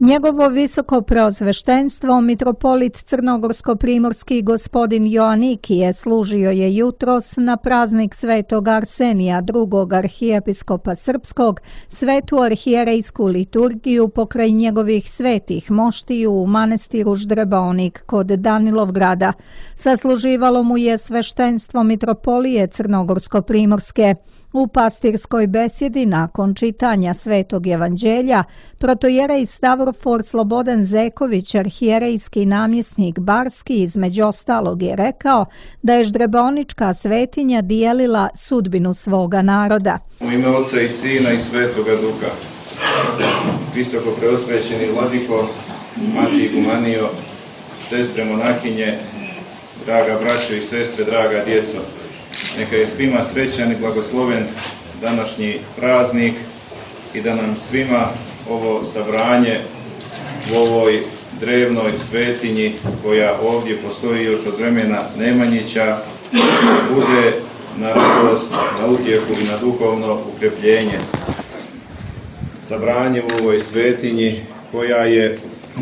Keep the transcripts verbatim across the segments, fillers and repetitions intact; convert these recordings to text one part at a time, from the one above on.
Njegovo visoko preosveštenstvo, mitropolit crnogorsko-primorski gospodin Joanikije, služio je jutros na praznik svetog Arsenija, drugog arhijepiskopa srpskog, svetu arhijerejsku liturgiju pokraj njegovih svetih moštiju u manastiru Ždrebaonik kod Danilovgrada. Sasluživalo mu je sveštenstvo mitropolije crnogorsko-primorske. U pastirskoj besjedi nakon čitanja Svetog evanđelja, protojerej Stavrofor Slobodan Zeković, arhijerejski namjesnik Barski, između ostalog je rekao da je ždrebaonička svetinja dijelila sudbinu svoga naroda. U ime Oca i Sina i Svetoga Duha, visoko preosvećeni vladiko, mati Igumanijo, sestre monahinje, draga braćo i sestre, draga djeco, neka je svima srećan i blagosloven današnji praznik i da nam svima ovo sabranje u ovoj drevnoj svetinji koja ovdje postoji još od vremena Nemanjića bude na radost, na utjehu i na duhovno ukrepljenje. Sabranje u ovoj svetinji koja je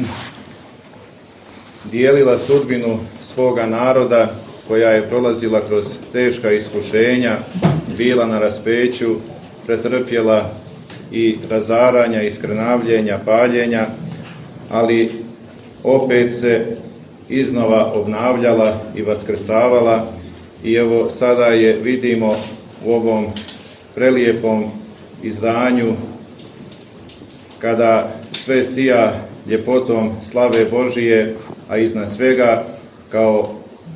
dijelila sudbinu svoga naroda, koja je prolazila kroz teška iskušenja, bila na raspeću, pretrpjela i razaranja, iskrnavljenja, paljenja, ali opet se iznova obnavljala i vaskrsavala i evo sada je vidimo u ovom prelijepom izdanju kada sve sija ljepotom slave Božije, a iznad svega kao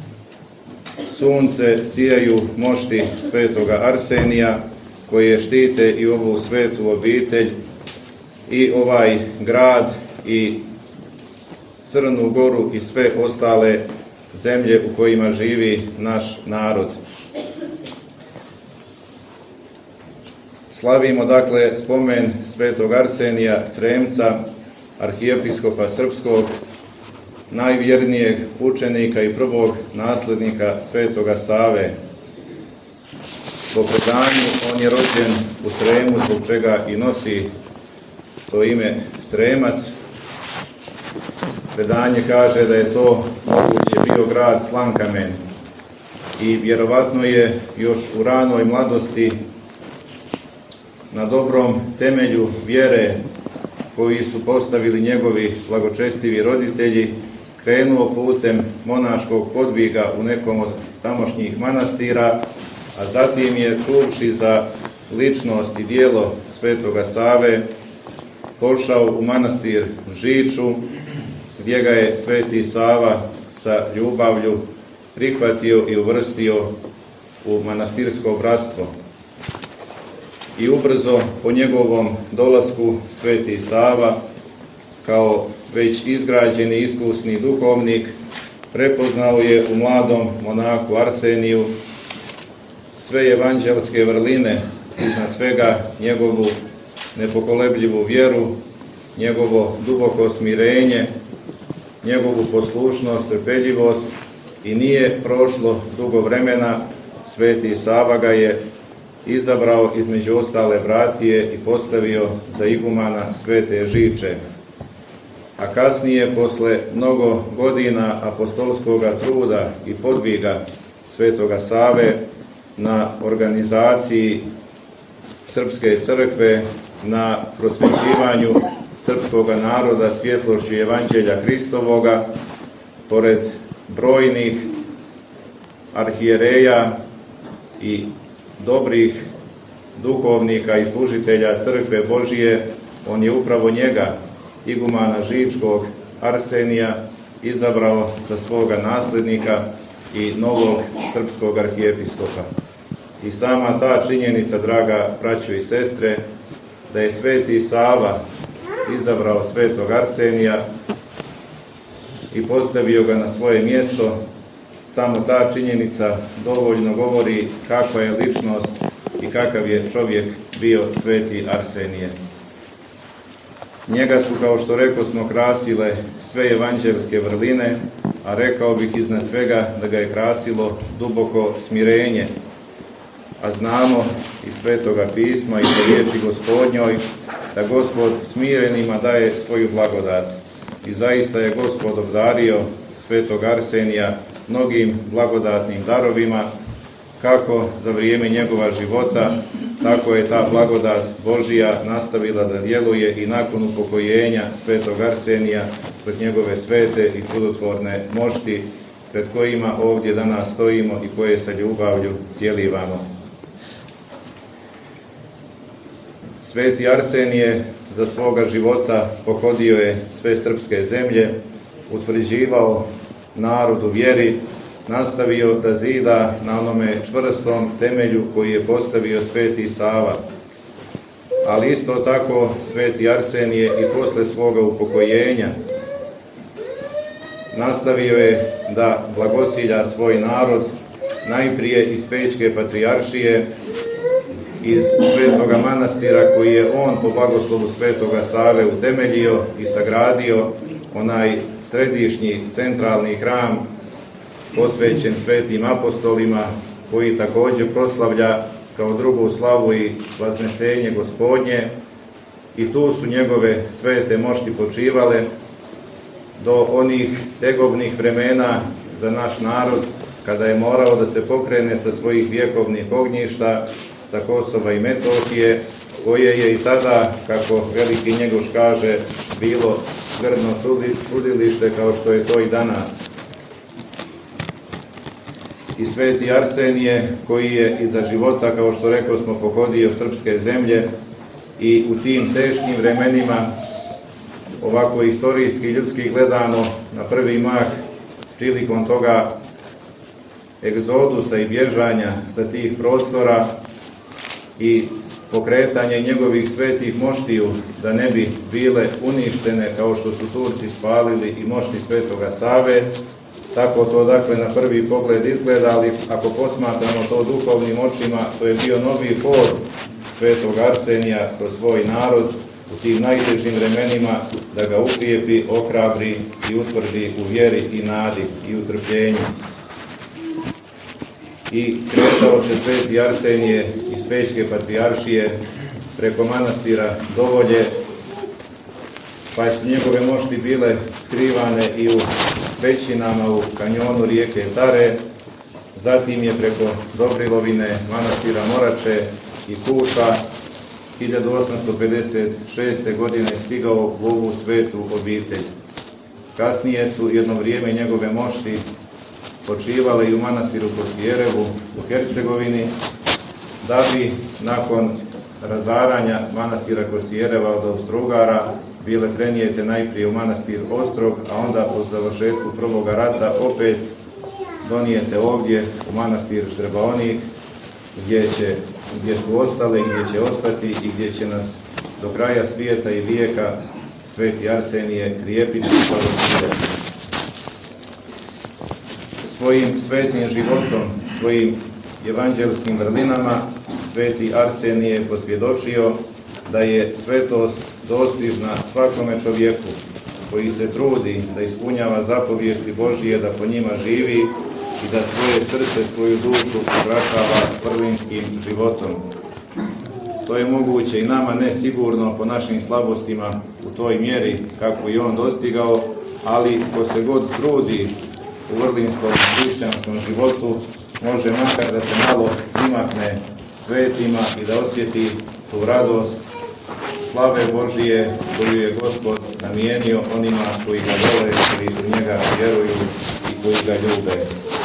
sunce sijaju mošti svetoga Arsenija koje štite i ovu svetu obitelj i ovaj grad i Crnu Goru i sve ostale zemlje u kojima živi naš narod. Slavimo dakle spomen svetog Arsenija Sremca, arhijepiskopa srpskog, najvjernijeg učenika i prvog nasljednika svetoga Save. Po predanju on je rođen u Sremu, zbog čega i nosi to ime Sremac. Predanje kaže da je to moguće bio grad Slankamen i vjerovatno je još u ranoj mladosti na dobrom temelju vjere koji su postavili njegovi blagočestivi roditelji krenuo putem monaškog podviga u nekom od tamošnjih manastira, a zatim je čuvši za ličnost i dijelo svetoga Save pošao u manastir Žiču, gdje ga je sveti Sava sa ljubavlju prihvatio i uvrstio u manastirsko bratstvo. I ubrzo po njegovom dolasku sveti Sava, kao već izgrađeni iskusni duhovnik, prepoznao je u mladom monahu Arseniju sve evanđelske vrline, iznad svega njegovu nepokolebljivu vjeru, njegovo duboko smirenje, njegovu poslušnost, trpeljivost i nije prošlo dugo vremena, sveti Sava ga je izabrao između ostale bratije i postavio za igumana Svete Žiče. A kasnije, posle mnogo godina apostolskog truda i podviga svetoga Save na organizaciji Srpske crkve, na prosvećivanju srpskog naroda svjetlošću evanđelja Hristovoga, pored brojnih arhijereja i dobrih duhovnika i služitelja crkve Božije, on je upravo njega, igumana Žičkog Arsenija, izabrao za svoga nasljednika i novog srpskog arhijepiskopa. I sama ta činjenica, draga braćo i sestre, da je sveti Sava izabrao svetog Arsenija i postavio ga na svoje mjesto, samo ta činjenica dovoljno govori kakva je ličnost i kakav je čovjek bio sveti Arsenije. Njega su, kao što rekao smo, krasile sve evanđelske vrline, a rekao bih iznad svega da ga je krasilo duboko smirenje. a znamo iz Svetoga pisma i po riječi Gospodnjoj da Gospod smirenima daje svoju blagodat. I zaista je Gospod obdario Svetog Arsenija mnogim blagodatnim darovima, kako za vrijeme njegova života, tako je ta blagodat Božija nastavila da djeluje i nakon upokojenja Svetog Arsenija kod njegove svete i čudotvorne mošti, pred kojima ovdje danas stojimo i koje sa ljubavlju cijelivamo. Sveti Arsenije za svoga života pohodio je sve srpske zemlje, utvrđivao narod u vjeri, nastavio da zida na onome čvrstom temelju koji je postavio Sveti Sava. Ali isto tako Sveti Arsenije i posle svoga upokojenja nastavio je da blagocilja svoj narod, najprije iz Pećke patrijaršije, iz Svetoga manastira koji je on po blagoslovu Svetoga Save utemeljio i sagradio, onaj središnji centralni hram posvećen svetim apostolima, koji također proslavlja kao drugu slavu i vaznesenje Gospodnje, i tu su njegove svete mošti počivale do onih tegobnih vremena za naš narod, kada je morao da se pokrene sa svojih vjekovnih ognjišta, sa Kosova i Metohije, koje je i tada, kako veliki Njegoš kaže, bilo grdno sudilište kao što je to i danas. I Sveti Arsenije, koji je i za života, kao što rekao smo, pohodio srpske zemlje i u tim teškim vremenima, ovako istorijski, ljudski gledano, na prvi mah, prilikom toga egzodusa i bježanja sa tih prostora i pokretanje njegovih svetih moštiju da ne bi bile uništene kao što su Turci spalili i mošti Svetoga Save. Tako to dakle na prvi pogled izgleda, ali ako posmatramo to duhovnim očima, to je bio novi hod Svetog Arsenija kroz svoj narod u tim najtežim vremenima, da ga ukrijepi, ohrabri i utvrdi u vjeri i nadi i u trpljenju. I kretao se Sveti Arsenije iz Pećke patrijaršije preko manastira Dovolje, pa su njegove mošti bile skrivane i u pećinama u kanjonu rijeke Tare. Zatim je preko Dobrilovine, manastira Morače i Kuša hiljadu osamsto pedeset šeste. godine stigao u ovu svetu obitelj. Kasnije su jedno vrijeme njegove mošti počivale i u manastiru Kosijerevu u Hercegovini, da bi nakon razaranja manastira Kosijereva od Austro-Ugara bile prenijete najprije u manastir Ostrog, a onda po završetku prvoga rata opet donijete ovdje u manastir Štrbaonik, gdje, će, gdje su ostale i gdje će ostati i gdje će nas do kraja svijeta i vijeka Sveti Arsenije krijepiti i blagoslovljati. Svojim svetim životom, svojim evanđelskim vrlinama, Sveti Arsenije je posvjedočio da je svetost dostižna svakome čovjeku koji se trudi da ispunjava zapovijesti Božije, da po njima živi i da svoje srce, svoju dušu ukrašava prvinskim životom. To je moguće i nama, ne sigurno po našim slabostima u toj mjeri kako i on dostigao, ali ko se god trudi u vrlinskom hrišćanskom životu, može makar da se malo primakne svetima i da osjeti tu radost slave Božije koju je Gospod namijenio onima koji ga vole, koji u njega vjeruju i koji ga ljube.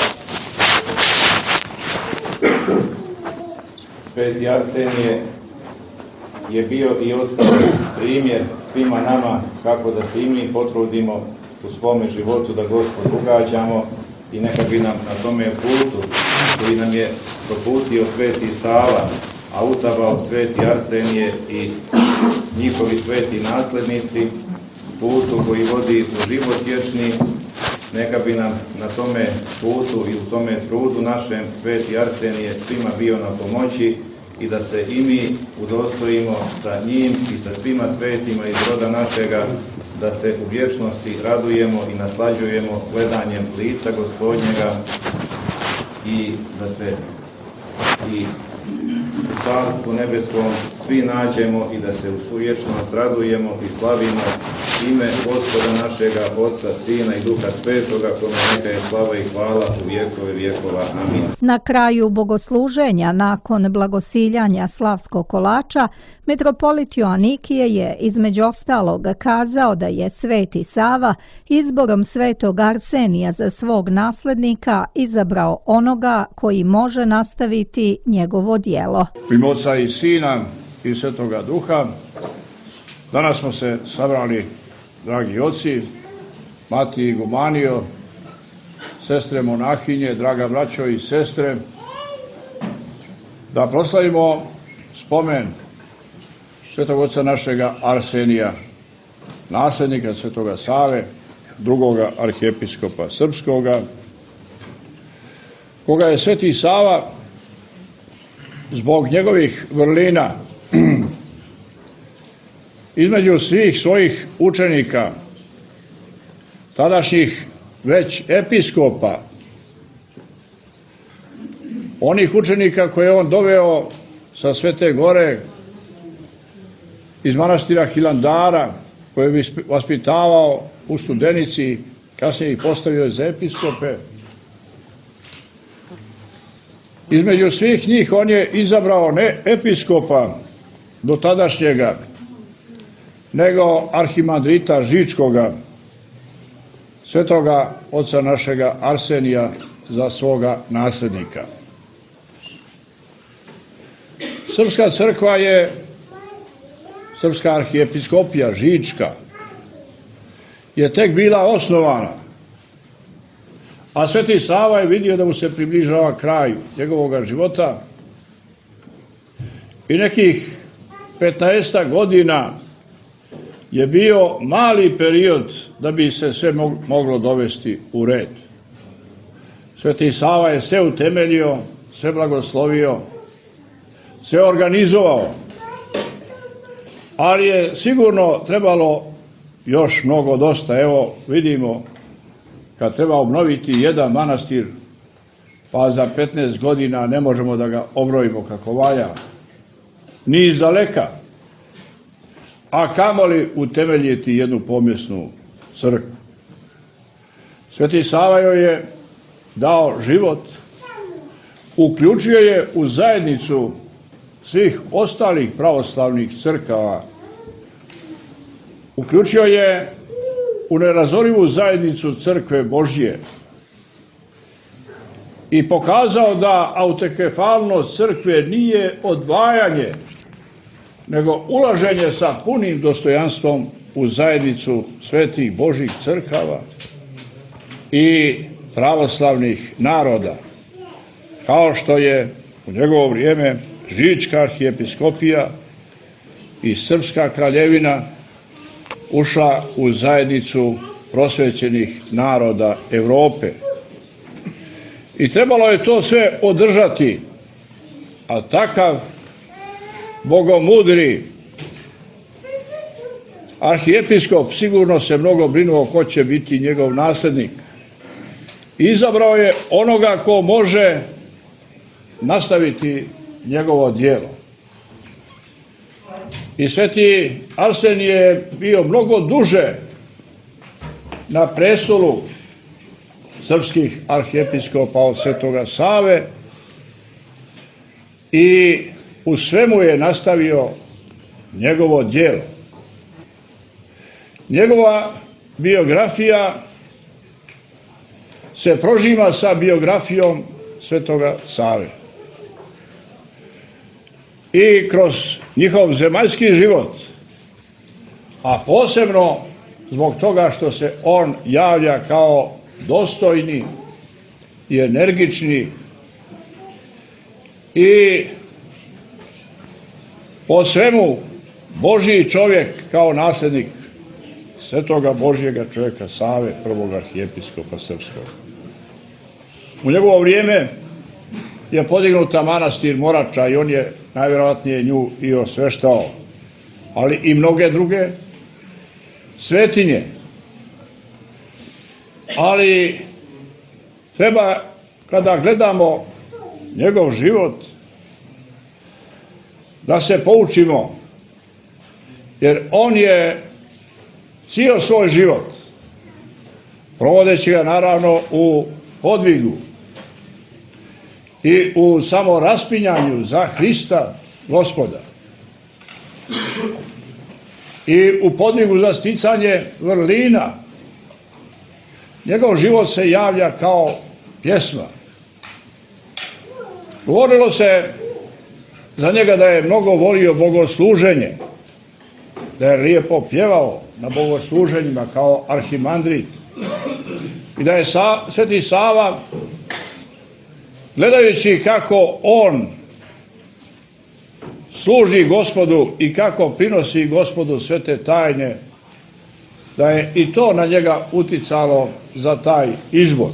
Sveti Arsenije je bio i ostao primjer svima nama kako da se i mi potrudimo u svome životu da Gospod ugađamo i neka bi nam na tome putu koji nam je proputio Sveti Sava, a utabao Sveti Arsenije i njihovi sveti naslednici, putu koji vodi u život vječni, neka bi nam na tome putu i u tome trudu našem Sveti Arsenije svima bio na pomoći i da se i mi udostojimo sa njim i sa svima svetima iz roda našega, da se u vječnosti radujemo i naslađujemo gledanjem lica Gospodnjega i da se i u Carstvu nebeskom svi nađemo i da se u svu vječnost radujemo i slavimo ime Gospoda našega, Otca, Sina i Duha Svetoga, kome neka je slava i hvala u vjekove vjekova. Amin. Na kraju bogosluženja, nakon blagosiljanja slavskog kolača, mitropolit Joanikije je između ostalog kazao da je Sveti Sava izborom Svetog Arsenija za svog naslednika izabrao onoga koji može nastaviti njegovo djelo. U ime Otca i Sina i Svetoga Duha, danas smo se sabrali, dragi oci, mati igumanio, sestre monahinje, draga braćo i sestre, da proslavimo spomen Svetog Oca našega Arsenija, nasljednika Svetoga Save, drugoga arhijepiskopa srpskoga, koga je Sveti Sava zbog njegovih vrlina između svih svojih učenika, tadašnjih već episkopa, onih učenika koje je on doveo sa Svete Gore iz manastira Hilandara, koje je vaspitavao u Studenici, kasnije ih postavio za episkope. Između svih njih on je izabrao ne episkopa do tadašnjega, nego arhimandrita Žičkoga, Svetoga Oca našega Arsenija, za svoga nasljednika. Srpska crkva je, Srpska arhijepiskopija Žička, je tek bila osnovana, a Sveti Sava je vidio da mu se približava kraj njegovog života i nekih petnaestak godina je bio mali period da bi se sve moglo dovesti u red. Sveti Sava je sve utemeljio, sve blagoslovio, sve organizovao, ali je sigurno trebalo još mnogo dosta. Evo vidimo, kad treba obnoviti jedan manastir, pa za petnaest godina ne možemo da ga obrojimo kako valja, ni iz daleka, a kamoli utemeljiti jednu pomjesnu crkvu. Sveti Sava joj je dao život, uključio je u zajednicu svih ostalih pravoslavnih crkava, uključio je u nerazorivu zajednicu Crkve Božje i pokazao da autokefalnost crkve nije odvajanje, nego ulaženje sa punim dostojanstvom u zajednicu svetih Božjih crkava i pravoslavnih naroda, kao što je u njegovo vrijeme Žička arhijepiskopija i Srpska kraljevina ušla u zajednicu prosvećenih naroda Evrope. I trebalo je to sve održati, a takav bogomudri arhijepiskop sigurno se mnogo brinuo ko će biti njegov nasljednik. Izabrao je onoga ko može nastaviti njegovo djelo. I Sveti Arsenije je bio mnogo duže na prestolu srpskih arhijepiskopa od Svetoga Save i u svemu je nastavio njegovo djelo. Njegova biografija se prožima sa biografijom Svetoga Save. I kroz njihov zemaljski život, a posebno zbog toga što se on javlja kao dostojni i energični i po svemu Božji čovjek kao nasljednik Svetoga Božjega čovjeka Save, prvog arhijepiskopa srpskog. U njegovo vrijeme je podignuta manastir Morača i on je najvjerojatnije nju i osveštao, ali i mnoge druge svetinje. Ali treba, kada gledamo njegov život, da se poučimo, jer on je cijel svoj život, provodeći ga naravno u podvigu i u samoraspinjanju za Hrista Gospoda i u podvigu za sticanje vrlina, njegov život se javlja kao pjesma. Govorilo se za njega da je mnogo volio bogosluženje, da je lijepo pjevao na bogosluženjima kao arhimandrit i da je Sa, Sveti Sava, gledajući kako on služi Gospodu i kako prinosi Gospodu sve te tajne, da je i to na njega uticalo za taj izbor.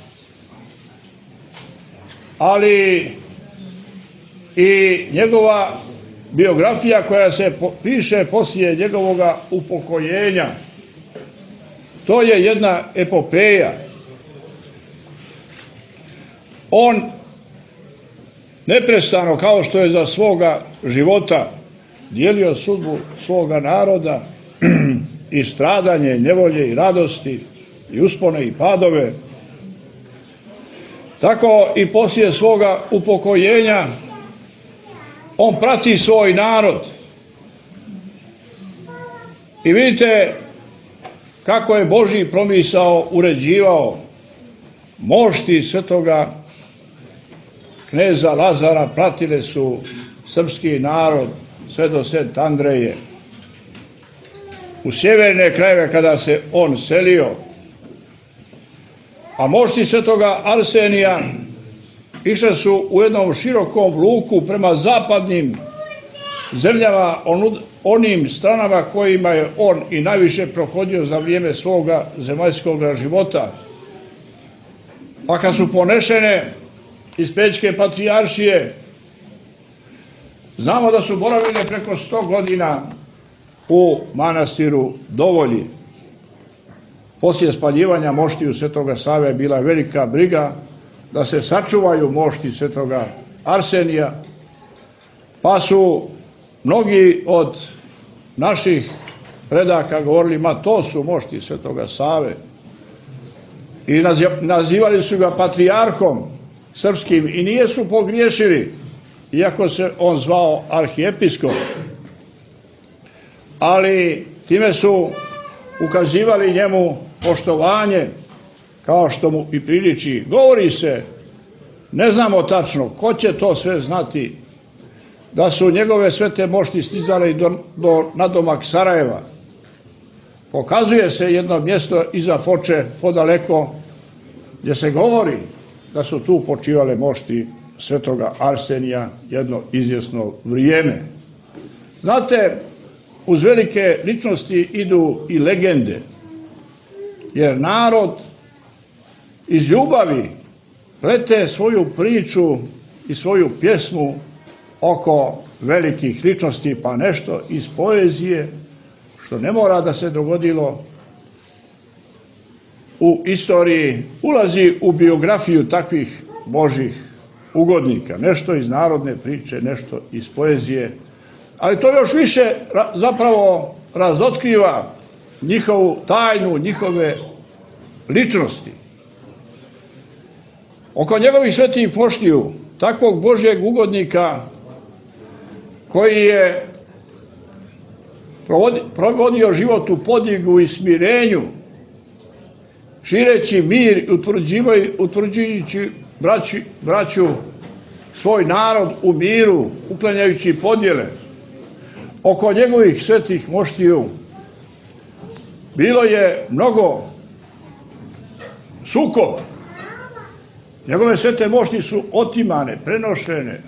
Ali i njegova biografija koja se piše poslije njegovoga upokojenja, to je jedna epopeja. On neprestano, kao što je za svoga života dijelio sudbu svoga naroda i stradanje, nevolje i radosti i uspone i padove, tako i poslije svoga upokojenja on prati svoj narod. I vidite kako je Božji promisao uređivao mošti svetoga kneza Lazara, pratile su srpski narod sve do Svete Andreje. U sjeverne krajeve kada se on selio, a mošti svetoga Arsenija išle su u jednom širokom luku prema zapadnim zemljama, onim stranama kojima je on i najviše prohodio za vrijeme svoga zemaljskog života. Pa kad su ponešene iz Pećke patrijaršije, znamo da su boravile preko sto godina u manastiru Dovolji. Poslije spaljivanja moštiju svetoga Save bila je velika briga da se sačuvaju mošti svetoga Arsenija, pa su mnogi od naših predaka govorili, ma to su mošti svetoga Save, i nazivali su ga patrijarhom srpskim i nije su pogriješili, iako se on zvao arhijepiskop, ali time su ukazivali njemu poštovanje kao što mu i priliči. Govori se, ne znamo tačno ko će to sve znati, da su njegove svete mošti stizale do, do nadomak Sarajeva. Pokazuje se jedno mjesto iza Foče podaleko gdje se govori da su tu počivale mošti svetoga Arsenija jedno izvjesno vrijeme. Znate, uz velike ličnosti idu i legende, jer narod iz ljubavi plete svoju priču i svoju pjesmu oko velikih ličnosti, pa nešto iz poezije, što ne mora da se dogodilo u istoriji, ulazi u biografiju takvih Božih ugodnika. Nešto iz narodne priče, nešto iz poezije, ali to još više zapravo razotkriva njihovu tajnu, njihove ličnosti. Oko njegovih svetih moštiju, takvog Božjeg ugodnika koji je provodio život u podvigu i smirenju, šireći mir i utvrđujući braću, braću svoj narod u miru, uklanjajući podjele. Oko njegovih svetih moštiju bilo je mnogo sukoba. Njegove svete mošti su otimane, prenošene.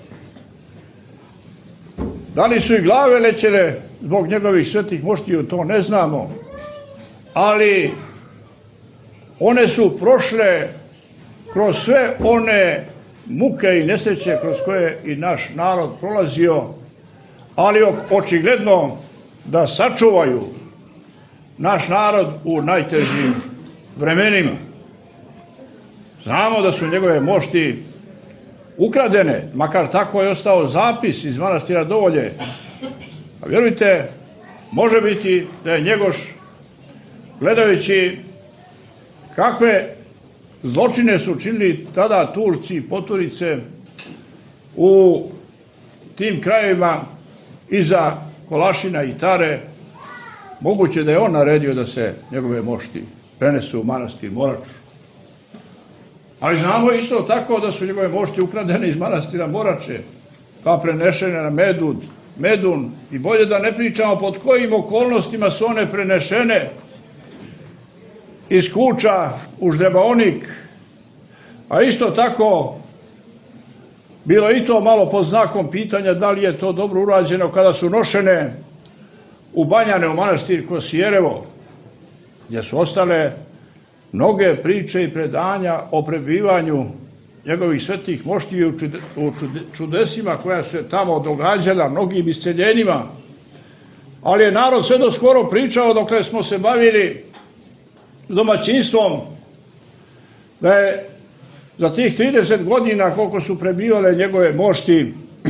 Da li su i glave lećene zbog njegovih svetih moštiju, to ne znamo. Ali one su prošle kroz sve one muke i nesreće kroz koje i naš narod prolazio, ali očigledno da sačuvaju naš narod u najtežim vremenima. Znamo da su njegove mošti ukradene, makar tako je ostao zapis iz manastira Dovolje. A vjerujte, može biti da je Njegoš, gledajući kakve zločine su činili tada Turci i Poturice u tim krajevima iza Kolašina i Tare, moguće da je on naredio da se njegove mošti prenesu u manastir Morač. Ali znamo isto tako da su njegove mošti ukradene iz manastira Morače, pa prenešene na Medun, Medun, i bolje da ne pričamo pod kojim okolnostima su one prenešene iz Kuča u Ždebaonik, a isto tako bilo i to malo pod znakom pitanja da li je to dobro urađeno kada su nošene u Banjane, u manastir Kosijerevo, gdje su ostale mnoge priče i predanja o prebivanju njegovih svetih mošti u čudesima koja se tamo događala, mnogim isceljenjima. Ali je narod sve do skoro pričao dok smo se bavili domaćinstvom, da je za tih trideset godina koliko su prebivale njegove mošti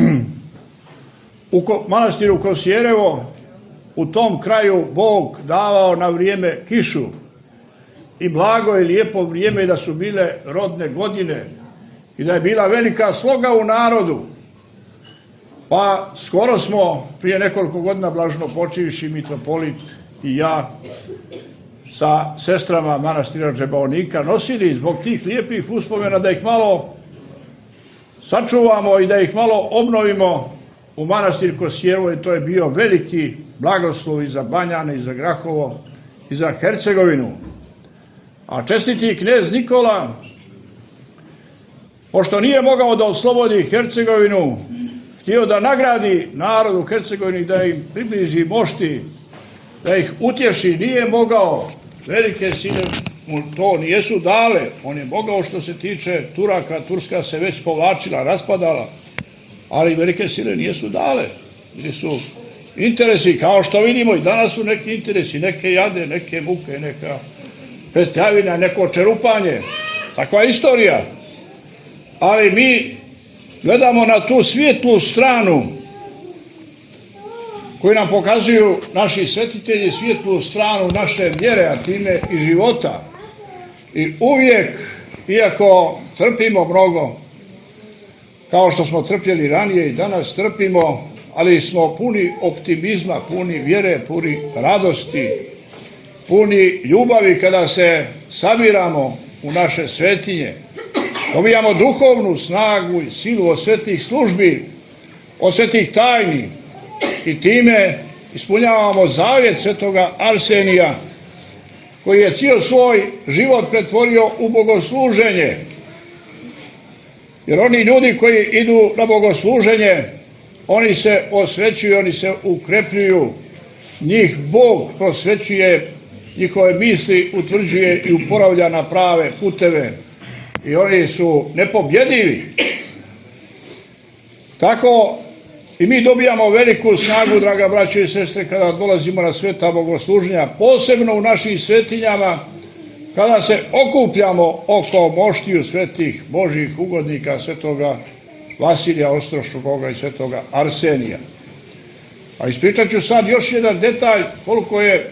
u manastiru Kosijerevo, u tom kraju Bog davao na vrijeme kišu i blago i lijepo vrijeme, i da su bile rodne godine i da je bila velika sloga u narodu. Pa skoro smo prije nekoliko godina blaženopočivši mitropolit i ja sa sestrama manastira Ždebaonika nosili zbog tih lijepih uspomena da ih malo sačuvamo i da ih malo obnovimo u manastir Kosijerevo, i to je bio veliki blagoslov i za Banjane, i za Grahovo, i za Hercegovinu. A čestiti knez Nikola, pošto nije mogao da oslobodi Hercegovinu, htio da nagradi narod u Hercegovini, da im približi mošti, da ih utješi, nije mogao. Velike sile mu to nijesu dale. On je mogao što se tiče Turaka, Turska se već povlačila, raspadala, ali velike sile nijesu dale. Ili su interesi, kao što vidimo i danas su neki interesi, neke jade, neke muke, neka festijavina, neko čerupanje. Takva je istorija. Ali mi gledamo na tu svijetlu stranu koju nam pokazuju naši svetitelji, svijetlu stranu naše vjere, a time i života. I uvijek, iako trpimo mnogo, kao što smo trpjeli ranije i danas trpimo, ali smo puni optimizma, puni vjere, puni radosti, puni ljubavi kada se sabiramo u naše svetinje. Dobijamo duhovnu snagu i silu od svetih službi, od svetih tajni, i time ispunjavamo zavjet svetoga Arsenija, koji je cijel svoj život pretvorio u bogosluženje. Jer oni ljudi koji idu na bogosluženje, oni se osvećuju, oni se ukrepljuju. Njih Bog prosvećuje, njihove misli utvrđuje i uporavlja na prave puteve. I oni su nepobjedivi. Tako i mi dobijamo veliku snagu, draga braćo i sestre, kada dolazimo na sveta bogosluženja, posebno u našim svetinjama, kada se okupljamo oko moštiju svetih Božjih ugodnika, svetoga Vasilija Ostroškoga i svetoga Arsenija. A ispričat ću sad još jedan detalj koliko je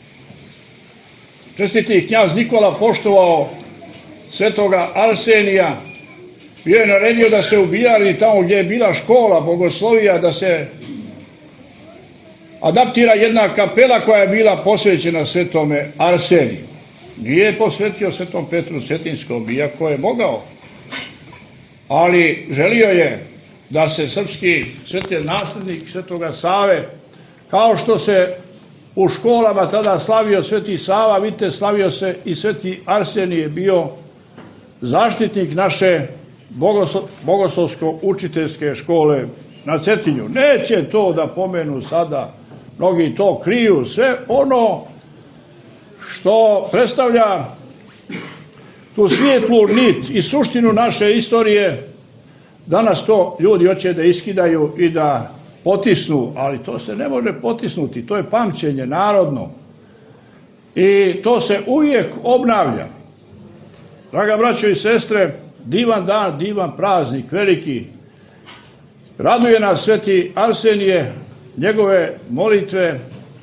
čestiti knjaz Nikola poštovao svetoga Arsenija. Bio je naredio da se ubijali tamo gdje je bila škola bogoslovija, da se adaptira jedna kapela koja je bila posvećena svetome Arseniju. Nije posvetio svetom Petru Cetinskom, iako je mogao, ali želio je da se srpski sveti naslednik svetoga Save, kao što se u školama tada slavio sveti Sava, vidite, slavio se i sveti Arsenije, bio zaštitnik naše bogoslovsko-učiteljske škole na Cetinju. Neće to da pomenu sada, mnogi to kriju, sve ono što predstavlja tu svijetlu nit i suštinu naše istorije, danas to ljudi hoće da iskidaju i da potisnu, ali to se ne može potisnuti, to je pamćenje narodno i to se uvijek obnavlja. Draga braćo i sestre, divan dan, divan praznik, veliki. Raduje nas sveti Arsenije, njegove molitve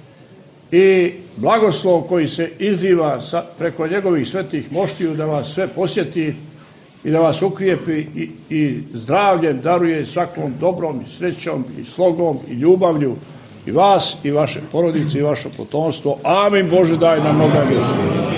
i blagoslov koji se izliva sa, preko njegovih svetih moštiju da vas sve posjeti i da vas ukrijepi i, i zdravljem daruje svakom dobrom i srećom i slogom i ljubavlju i vas i vaše porodice i vaše potomstvo. Amin. Bože daj nam mnoga milosti.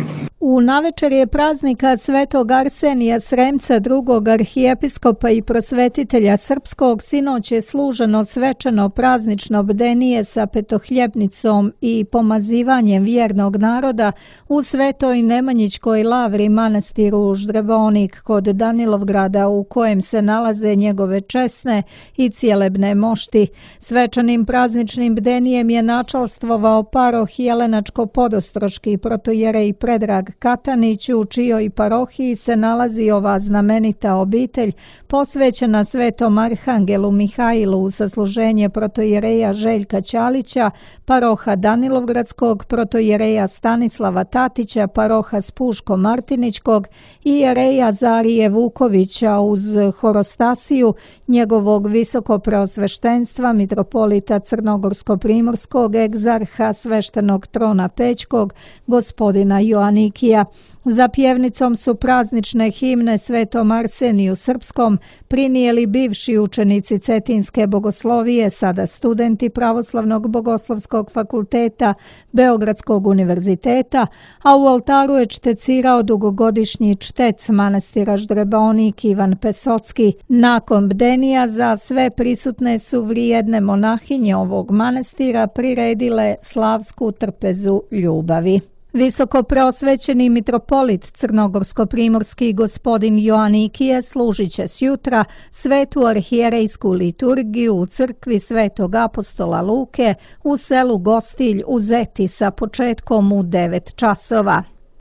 U navečerje praznika svetog Arsenija Sremca, drugog arhijepiskopa i prosvetitelja srpskog, sinoć je služeno svečano praznično bdenije sa petohljebnicom i pomazivanjem vjernog naroda u Svetoj Nemanjićkoj lavri manastiru Ždrevonik kod Danilovgrada, u kojem se nalaze njegove česne i cijelebne mošti. Svečanim prazničnim bdenijem je načalstvovao paroh Jelenačko-Podostroški protojerej Predrag Katanić, u čijoj parohiji se nalazi ova znamenita obitelj posvećena svetom arhangelu Mihailu u sasluženje protojereja Željka Ćalića, paroha Danilovgradskog, protojereja Stanislava Tatića, paroha Spuško-Martiničkog i jereja Zarije Vukovića uz horostasiju njegovog visokopreosveštenstva mitropolita Crnogorsko-primorskog egzarha sveštenog trona Pećkog, gospodina Joanikija. Za pjevnicom su praznične himne svetom Arseniju Srpskom prinijeli bivši učenici Cetinske bogoslovije, sada studenti Pravoslavnog bogoslovskog fakulteta Beogradskog univerziteta, a u oltaru je čtecirao dugogodišnji čtec manastira Ždrebonik Ivan Pesocki. Nakon bdenija za sve prisutne su vrijedne monahinje ovog manastira priredile slavsku trpezu ljubavi. Visoko preosvećeni mitropolit Crnogorsko-primorski gospodin Joanikije služit će sjutra svetu arhijerejsku liturgiju u crkvi svetog apostola Luke u selu Gostilj u Zeti sa početkom u devet časova.